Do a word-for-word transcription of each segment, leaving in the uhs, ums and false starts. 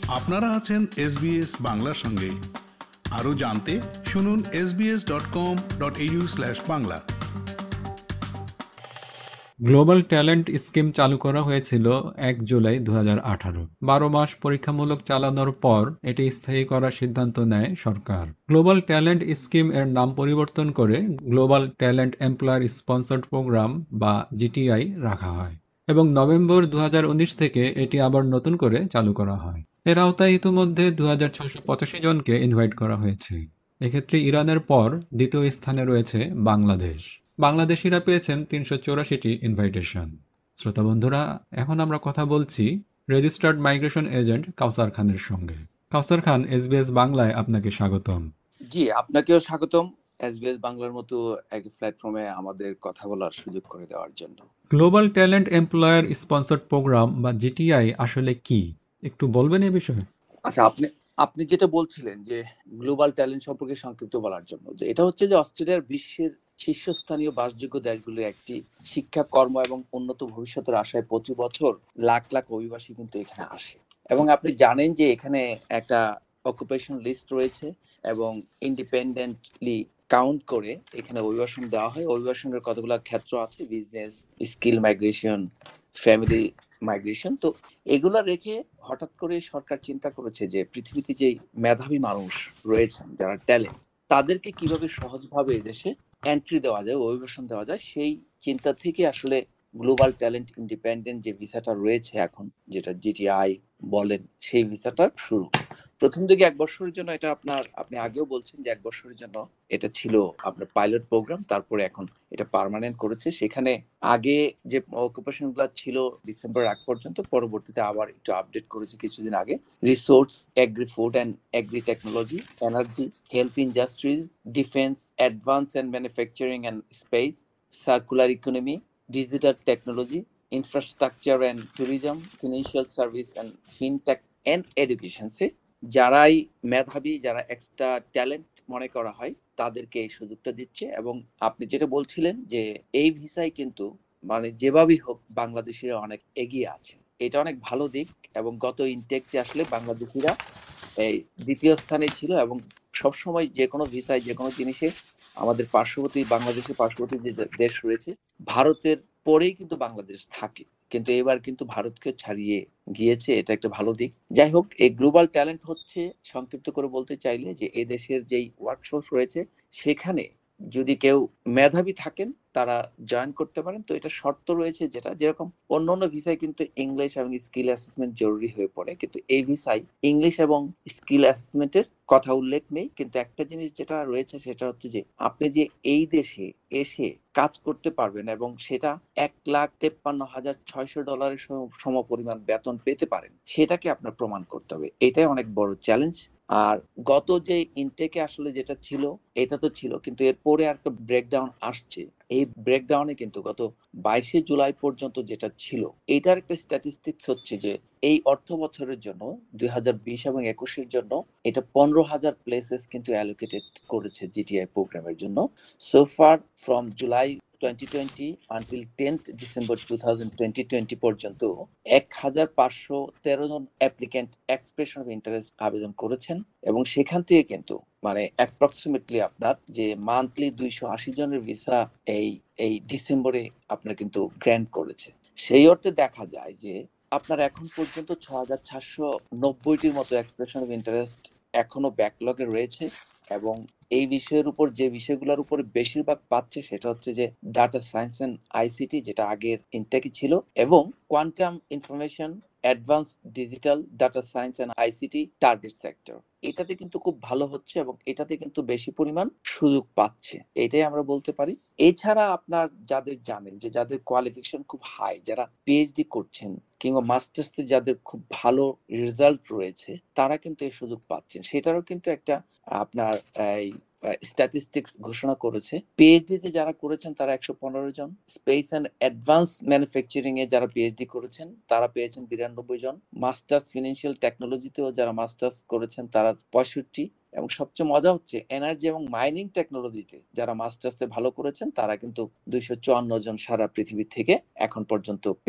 আপনারা আছেন এসবিএস বাংলার সঙ্গে। আরও জানতে শুনুন S B S dot com dot A U slash Bangla. Global talent scheme চালু করা হয়েছিল এক জুলাই দু হাজার আঠারো। বারো মাস পরীক্ষামূলক চালানোর পর এটি স্থায়ী করার সিদ্ধান্ত নেয় সরকার। গ্লোবাল ট্যালেন্ট স্কিম এর নাম পরিবর্তন করে global talent employer sponsored program বা জিটিআই রাখা হয় এবং নভেম্বর দু হাজার উনিশ থেকে এটি আবার নতুন করে চালু করা হয়। এর আওতায় ইতিমধ্যে দু হাজার ছয়শো পঁচাশি জনকে ইনভাইট করা হয়েছে। এক্ষেত্রে ইরানের পর দ্বিতীয় স্থানে রয়েছে বাংলাদেশ। বাংলাদেশিরা পেয়েছেন তিনশো চৌরাশিটি ইনভাইটেশন। শ্রোতা বন্ধুরা, এখন আমরা কথা বলছি রেজিস্টার্ড মাইগ্রেশন এজেন্ট কাউসার খানের সঙ্গে। কাউসার খান, এসবিএস বাংলায় আপনাকে স্বাগতম। জি, আপনাকেও স্বাগতম এসবিএস বাংলার মতো একটি প্ল্যাটফর্মে আমাদের কথা বলার সুযোগ করে দেওয়ার জন্য। Global talent employer sponsored program বা জিটিআই আসলে কি, একটু বলবেন এই বিষয়ে? আচ্ছা, আপনি আপনি যেটা বলছিলেন যে গ্লোবাল ট্যালেন্ট সম্পর্কে সংক্ষিপ্ত বলার জন্য, যে এটা হচ্ছে যে অস্ট্রেলিয়ার বিশ্বের শীর্ষস্থানীয় বাসযোগ্য দেশগুলির একটি শিক্ষা, কর্ম এবং উন্নত ভবিষ্যতের আশায় প্রতি বছর লাখ লাখ অভিবাসী কিন্তু এখানে আসে। এবং আপনি জানেন যে এখানে একটা অকুপেশন লিস্ট রয়েছে এবং ইন্ডিপেন্ডেন্টলি কাউন্ট করে এখানে অভিবাসন দেওয়া হয়। অভিবাসনের কতগুলো ক্ষেত্র আছে: business, skill migration, family migration. তো এগুলা রেখে হঠাৎ করে সরকার চিন্তা করেছে যে পৃথিবীতে যে মেধাবী মানুষ রয়েছেন, যারা ট্যালেন্ট, তাদেরকে কিভাবে সহজভাবে দেশে এন্ট্রি দেওয়া যায়, অভিবাসন দেওয়া যায়। সেই চিন্তা থেকে আসলে গ্লোবাল ট্যালেন্ট ইন্ডিপেন্ডেন্ট যে ভিসাটা রয়েছে এখন, যেটা জিটিআই বলেন, সেই ভিসাটা শুরু। প্রথম দিকে এক বছরের জন্য এটা আপনার আপনি আগেও বলছেন যে এক বছরের জন্য এটা ছিল আপনার পাইলট প্রোগ্রাম, তারপরে এখন এটা পার্মানেন্ট করেছে। সেখানে আগে যে অকুপেশন গুলো ছিল ডিসেম্বর আগ পর্যন্ত, পরবর্তীতে আবার একটু আপডেট করেছে কিছুদিন আগে। Resource, agri food and agri technology, energy, health industries, defence, advance and manufacturing and space, circular economy, digital technology, infrastructure and tourism, financial service and fintech and education. যারাই মেধাবী, যারা এক্সট্রা ট্যালেন্ট মনে করা হয়, তাদেরকে এই সুযোগটা দিচ্ছে। এবং আপনি যেটা বলছিলেন যে এই ভিসায় কিন্তু মানে যেভাবেই হোক বাংলাদেশিরা অনেক এগিয়ে আছে, এটা অনেক ভালো দিক। এবং গত ইনটেকটি আসলে বাংলাদেশিরা এই দ্বিতীয় স্থানে ছিল এবং সবসময় যে কোনো ভিসায়, যে কোনো জিনিসে আমাদের পার্শ্ববর্তী, বাংলাদেশের পার্শ্ববর্তী যে দেশ রয়েছে, ভারতের পরেই কিন্তু বাংলাদেশ থাকে। কিন্তু এবার কিন্তু ভারতকে ছাড়িয়ে গিয়েছে, এটা একটা ভালো দিক। যাই হোক, এই গ্লোবাল ট্যালেন্ট হচ্ছে, সংক্ষিপ্ত করে বলতে চাইলে, যে এই দেশের যেই ওয়ার্কশপ রয়েছে সেখানে যদি কেউ মেধাবী থাকেন তারা জয়েন করতে পারেন। তো এটা শর্ত রয়েছে, যেটা যেরকম অন্য অন্য ভিসায় কিন্তু ইংলিশ এবং স্কিল অ্যাসেসমেন্ট জরুরি হয়ে পড়ে, কিন্তু এই ভিসায় ইংলিশ এবং স্কিল অ্যাসেসমেন্টের কথা উল্লেখ নেই। কিন্তু একটা জিনিস যেটা রয়েছে সেটা হচ্ছে যে আপনি যে এই দেশে এসে কাজ করতে পারবেন এবং সেটা এক লাখ তেপ্পান্ন হাজার ছয়শো ডলারের সম পরিমাণ বেতন পেতে পারেন, সেটাকে আপনার প্রমাণ করতে হবে। এটাই অনেক বড় চ্যালেঞ্জ। আর গত যে ইনটেকে আসলে যেটা ছিল এটা তো ছিল, কিন্তু এরপরে আর একটা ব্রেকডাউন আসছে। এই ব্রেকডাউনে কিন্তু গত বাইশে জুলাই পর্যন্ত যেটা ছিল, এটার একটা স্ট্যাটিস্টিক্স হচ্ছে যে এই অর্থ বছরের জন্য দুই হাজার বিশ এবং একুশের জন্য এটা পনেরো হাজার প্লেসেস কিন্তু অ্যালোকেটেড করেছে জিটিআই প্রোগ্রামের জন্য। So far from July twenty twenty until tenth December two thousand twenty twenty পর্যন্ত এক হাজার পাঁচশো তেরো জন অ্যাপ্লিক্যান্ট এক্সপ্রেশন অফ ইন্টারেস্ট আবেদন করেছেন এবং সেখান থেকে কিন্তু মানে অ্যাপ্রক্সিমেটলি আপনার যে মান্থলি দুইশো আশি জনের ভিসা এই এই ডিসেম্বরে আপনার কিন্তু গ্র্যান্ট করেছে। সেই অর্থে দেখা যায় যে আপনার এখন পর্যন্ত ছ হাজার চারশো নব্বইটির মতো এক্সপ্রেশন অফ ইন্টারেস্ট এখনো ব্যাকলগে রয়েছে। এবং এই বিষয়ের উপর, যে বিষয়গুলোর উপর বেশিরভাগ পাচ্ছে সেটা হচ্ছে যে ডাটা সায়েন্স এন্ড আইসিটি, যেটা আগের ইনটেকে ছিল, এবং quantum information, advance digital data science and ICT target sector. এটাতে কিন্তু খুব ভালো হচ্ছে এবং এটাতে কিন্তু বেশি পরিমাণ সুযোগ পাচ্ছে, এটাই আমরা বলতে পারি। এছাড়া আপনার যাদের জানেন যে যাদের কোয়ালিফিকেশন খুব হাই, যারা পিএইচডি করছেন কিংবা মাস্টার্সে যাদের খুব ভালো রেজাল্ট রয়েছে, তারা কিন্তু এই সুযোগ পাচ্ছেন। সেটারও কিন্তু একটা আপনার এই স্ট্যাটিস্টিক্স ঘোষণা করেছে। পিএইচডি তে যারা করেছেন তারা একশো পনেরো জন, স্পেস অ্যান্ড অ্যাডভান্স ম্যানুফ্যাকচারিং এ যারা পিএইচডি করেছেন তারা পেয়েছেন বিরানব্বই জন, মাস্টার্স ফিনান্সিয়াল টেকনোলজিতেও যারা মাস্টার্স করেছেন তারা পঁয়ষট্টি, এবং সবচেয়ে মজা হচ্ছে এনার্জি এবং মাইনিং টেকনোলজিতে যারা মাস্টার্সে ভালো করেছেন তারা কিন্তু দুইশো চুয়ান্ন জন সারা পৃথিবী থেকে এখন পর্যন্ত পেয়েছেন।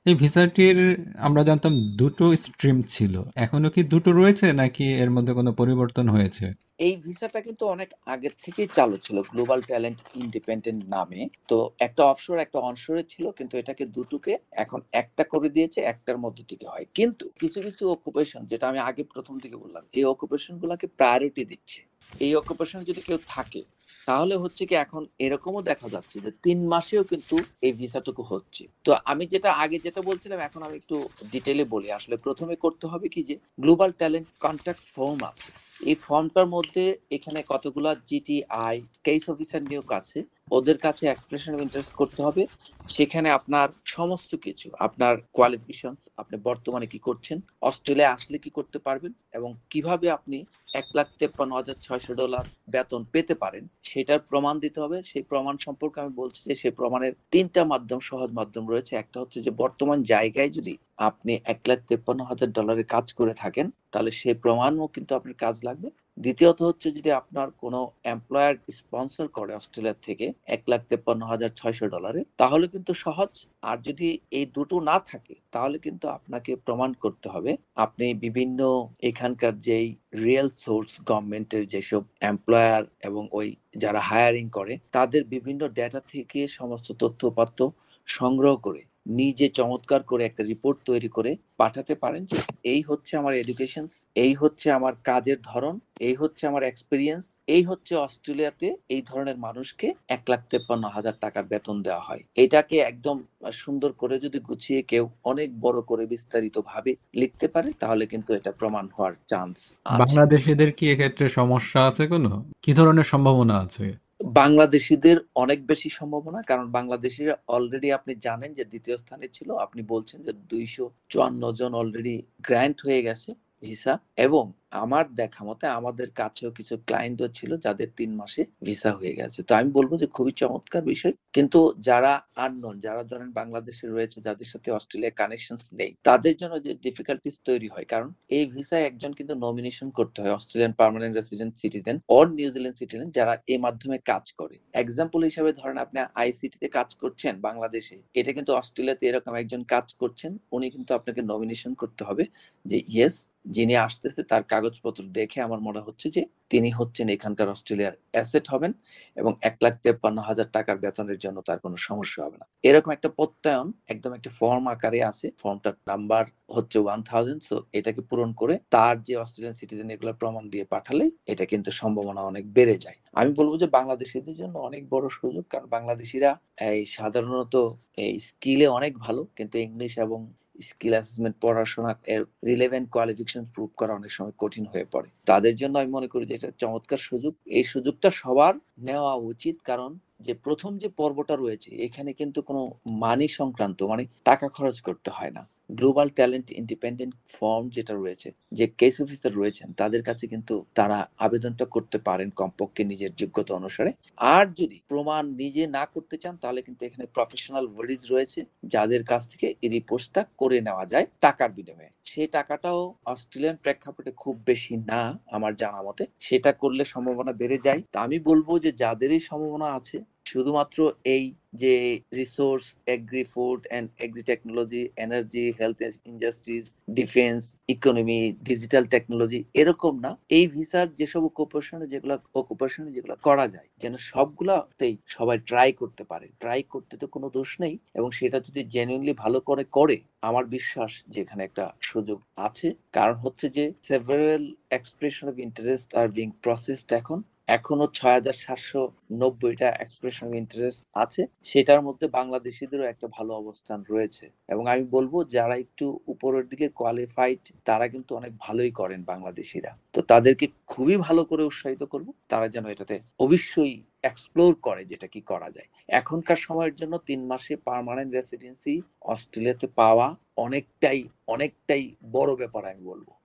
এই ভিসাটির আমরা জানতাম দুটো স্ট্রিম ছিল, এখনো কি দুটো রয়েছে নাকি এর মধ্যে কোনো পরিবর্তন হয়েছে? এই ভিসাটা কিন্তু অনেক আগের থেকেই চালু ছিল গ্লোবাল ট্যালেন্ট ইন্ডিপেন্ডেন্ট নামে। তো একটা অফশোর একটা অনশোরে ছিল, কিন্তু এটাকে দুটোকে এখন একটা করে দিয়েছে, একটার মধ্যে থেকে হয়। কিন্তু কিছু কিছু অকুপেশন, যেটা আমি আগে প্রথম থেকে বললাম, এই অকুপেশন গুলাকে প্রায়োরিটি দিচ্ছে। এই অকুপেশন যদি কেউ থাকে তাহলে হচ্ছে কি এখন এরকমও দেখা যাচ্ছে যে তিন মাসেও কিন্তু এই ভিসাটুকু হচ্ছে। তো আমি যেটা আগে যেটা বলছিলাম এখন আমি একটু ডিটেইলে বলি। আসলে প্রথমে করতে হবে কি, যে গ্লোবাল ট্যালেন্ট কন্ট্যাক্ট ফর্ম আছে, এই ফর্মটার মধ্যে এখানে কতগুলা জিটিআই কেস অফিসার নিয়োগ আছে, ওদের কাছে এক্সপ্রেশন অফ ইন্টারেস্ট করতে হবে। সেখানে আপনার সমস্ত কিছু, আপনার কোয়ালিফিকেশন, আপনি বর্তমানে কি করছেন, অস্ট্রেলিয়া আসলে কি করতে পারবেন, এবং কিভাবে আপনি এক লাখ তেপ্পান্ন হাজার ছয়শো ডলার বেতন পেতে পারেন সেটার প্রমাণ দিতে হবে। সেই প্রমাণ সম্পর্কে আমি বলছি যে সেই প্রমাণের তিনটা মাধ্যম, সহজ মাধ্যম রয়েছে। একটা হচ্ছে যে বর্তমান জায়গায় যদি আপনি এক লাখ তেপ্পান্ন হাজার ডলারের কাজ করে থাকেন তাহলে সেই প্রমাণও কিন্তু আপনার কাজ লাগবে। দ্বিতীয়ত হচ্ছে যদি আপনার কোনো এমপ্লয়ার স্পন্সর করে অস্ট্রেলিয়া থেকে এক লাখ তেপ্পান্ন হাজার ছয়শো ডলারে, তাহলে কিন্তু সহজ। আর যদি এই দুটো না থাকে তাহলে কিন্তু আপনাকে প্রমাণ করতে হবে আপনি বিভিন্ন এখানকার যেই রিয়েল সোর্স গভর্নমেন্টের যেসব এমপ্লয়ার এবং ওই যারা হায়ারিং করে তাদের বিভিন্ন ডেটা থেকে সমস্ত তথ্যপত্র সংগ্রহ করে নিজে চমৎকার করে একটা রিপোর্ট তৈরি করে পাঠাতে পারেন যে এই হচ্ছে আমার এডুকেশন, এই হচ্ছে আমার কাজের ধরন, এই হচ্ছে আমার এক্সপিরিয়েন্স, এই হচ্ছে অস্ট্রেলিয়াতে এই ধরনের মানুষকে এক লাখ তেপ্পান্ন হাজার টাকার বেতন দেওয়া হয়। এটাকে একদম সুন্দর করে যদি গুছিয়ে কেউ অনেক বড় করে বিস্তারিত ভাবে লিখতে পারে তাহলে কিন্তু এটা প্রমাণ হওয়ার চান্স আছে। বাংলাদেশিদের কি এক্ষেত্রে সমস্যা আছে কোনো? কি ধরনের সম্ভাবনা আছে? বাংলাদেশিদের অনেক বেশি সম্ভাবনা, কারণ বাংলাদেশিরা অলরেডি আপনি জানেন যে দ্বিতীয় স্থানে ছিল। আপনি বলছেন যে দুইশো চুয়ান্ন জন অলরেডি গ্র্যান্ট হয়ে গেছে ভিসা, এবং আমার দেখা মতে আমাদের কাছেও কিছু ক্লায়েন্টও ছিল যাদের তিন মাসে ভিসা হয়ে গেছে। তো আমি বলবো যে খুবই চমৎকার বিষয়। কিন্তু যারা আননোন, যারা ধরেন বাংলাদেশে রয়েছে, যাদের সাথে অস্ট্রেলিয়া কানেকশনস নেই, তাদের জন্য যে ডিফিকাল্টিস তৈরি হয়, কারণ এই ভিসায় একজন কিন্তু নমিনেশন করতে হয় Australian permanent resident citizen or New Zealand citizen যারা এই মাধ্যমে কাজ করে। এক্সাম্পল হিসাবে ধরেন আপনি আইসিটি তে কাজ করছেন বাংলাদেশে, এটা কিন্তু অস্ট্রেলিয়াতে এরকম একজন কাজ করছেন, উনি কিন্তু আপনাকে নমিনেশন করতে হবে যে ইয়েস, যিনি আসতেছে তার কাগজপত্র দেখে আমার মনে হচ্ছে যে তিনি হচ্ছেন এখানকার অস্ট্রেলিয়ার অ্যাসেট হবেন এবং এক লাখ তেপ্পান্ন হাজার টাকার বেতনের জন্য তার কোনো সমস্যা হবে না। এরকম একটা প্রত্যয়ন একদম একটা ফর্ম আকারে আছে, ফর্মটার নাম্বার হচ্ছে ওয়ান থাউজেন্ড। সো এটাকে পূরণ করে তার যে অস্ট্রেলিয়ান সিটিজেন এগুলো প্রমাণ দিয়ে পাঠালে এটা কিন্তু সম্ভাবনা অনেক বেড়ে যায়। আমি বলবো যে বাংলাদেশিদের জন্য অনেক বড় সুযোগ, কারণ বাংলাদেশিরা এই সাধারণত এই স্কিলে অনেক ভালো, কিন্তু ইংলিশ এবং স্কিল অ্যাসেসমেন্ট পড়াশোনা এর রিলেভেন্ট কোয়ালিফিকেশন প্রুভ করা অনেক সময় কঠিন হয়ে পড়ে। তাদের জন্য আমি মনে করি যে এটা চমৎকার সুযোগ। এই সুযোগটা সবার নেওয়া উচিত, কারণ যে প্রথম যে পর্বটা রয়েছে এখানে কিন্তু কোনো মানি সংক্রান্ত মানে টাকা খরচ করতে হয় না। গ্লোবাল ট্যালেন্ট ইন্ডিপেন্ডেন্ট ফর্ম যেটা রয়েছে, যে কেস অফিসার রয়েছেন তাদের কাছে কিন্তু তারা আবেদনটা করতে পারেন কমপক্ষে নিজের যোগ্যতা অনুসারে। আর যদি প্রমাণ নিজে না করতে চান তাহলে কিন্তু এখানে প্রফেশনাল বডিজ রয়েছে যাদের কাছ থেকে এই রিপোর্টটা করে নেওয়া যায় টাকার বিনিময়ে। সেই টাকাটাও অস্ট্রেলিয়ান প্রেক্ষাপটে খুব বেশি না আমার জানা মতে, সেটা করলে সম্ভাবনা বেড়ে যায়। তা আমি বলবো যে যাদেরই সম্ভাবনা আছে শুধুমাত্র এই যে resource, agri food and agri technology, energy, health industries, defence, economy, digital technology, এরকম না, এই ভিসার যেসব অকুপেশনে যেগুলো অকুপেশনে যেগুলো করা যায় যেন সবগুলাতেই সবাই ট্রাই করতে পারে। ট্রাই করতে তো কোনো দোষ নেই, এবং সেটা যদি জেনুইনলি ভালো করে করে আমার বিশ্বাস যে এখানে একটা সুযোগ আছে। কারণ হচ্ছে যে several expression of interest are being processed এখন এখনো ছয় হাজার সাতশো নব্বইটা এক্সপ্রেশন অফ ইন্টারেস্ট আছে, সেটার মধ্যে বাংলাদেশিদেরও একটা ভালো অবস্থান রয়েছে। এবং আমি বলবো যারা একটু উপরের দিকে কোয়ালিফাইড তারা কিন্তু অনেক ভালোই করেন বাংলাদেশিরা। তো তাদেরকে খুবই ভালো করে উৎসাহিত করব তারা যেন এটাতে অবশ্যই এক্সপ্লোর করে যেটা কি করা যায়। এখনকার সময়ের জন্য তিন মাসে পার্মানেন্ট রেসিডেন্সি অস্ট্রেলিয়াতে পাওয়া অনেকটাই অনেকটাই বড় ব্যাপার আমি বলবো।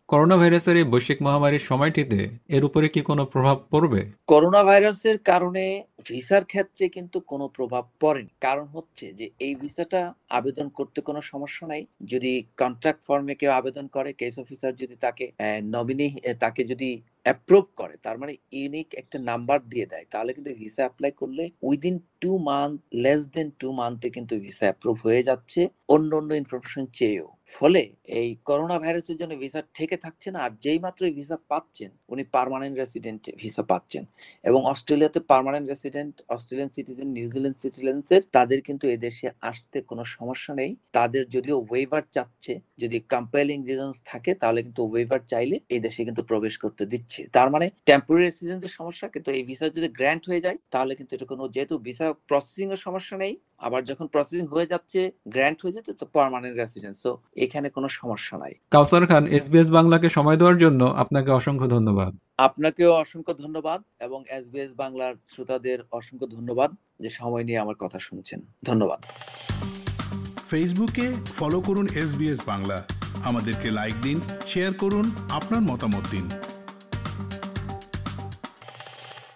করোনা ভাইরাসের এই বৈশ্বিক মহামারীর সময়টিতে এর উপরে কি কোনো প্রভাব পড়বে? করোনা ভাইরাসের কারণে ভিসার ক্ষেত্রে কিন্তু কোনো প্রভাব পড়েনি। কারণ হচ্ছে যে এই ভিসাটা আবেদন করতে কোনো সমস্যা নাই। যদি কন্ট্রাক্ট ফর্মে কেউ আবেদন করে, কেস অফিসার যদি তাকে নমিনি তাকে যদি অ্যাপ্রুভ করে, তার মানে ইউনিক একটা নাম্বার দিয়ে দেয়, তাহলে কিন্তু ভিসা অ্যাপ্লাই করলে within two month less than two মান্থে কিন্তু ভিসা অ্যাপ্রুভ হয়ে যাচ্ছে অন্য অন্য ইনফরমেশন চেয়েও। ফলে এই করোনা ভাইরাসের জন্য ভিসা ঠেকে থাকছে না। আর যেই মাত্র ভিসা পাচ্ছেন উনি পার্মানেন্ট রেসিডেন্ট ভিসা পাচ্ছেন। এবং অস্ট্রেলিয়াতে permanent resident, Australian citizen, New Zealand সিটিজেন্সের তাদের কিন্তু এদেশে আসতে কোনো সমস্যা নেই। তাদের যদিও ওয়েভার চাচ্ছে, যদি কম্পেলিং রিজনস থাকে তাহলে কিন্তু ওয়েভার চাইলে এই দেশে কিন্তু প্রবেশ করতে দিচ্ছে। তার মানে টেম্পোরারি রেসিডেন্সের সমস্যা, কিন্তু এই ভিসা যদি গ্র্যান্ট হয়ে যায় তাহলে কিন্তু এটা কোনো, যেহেতু ভিসা প্রসেসিং এর সমস্যা নেই, আবার যখন প্রসেসিং হয়ে যাচ্ছে গ্র্যান্ট হয়ে যাচ্ছে, তো পার্মানেন্ট রেসিডেন্স, তো এখানে কোনো সমস্যা নাই। কাউসার খান, এসবিএস বাংলাকে সময় দেওয়ার জন্য আপনাকে অসংখ্য ধন্যবাদ। আপনাকেও অসংখ্য ধন্যবাদ এবং এসবিএস বাংলার শ্রোতাদের অসংখ্য ধন্যবাদ যে সময় নিয়ে আমার কথা শুনছেন। ধন্যবাদ। ফেসবুকে ফলো করুন এসবিএস বাংলা, আমাদেরকে লাইক দিন, শেয়ার করুন, আপনার মতামত দিন।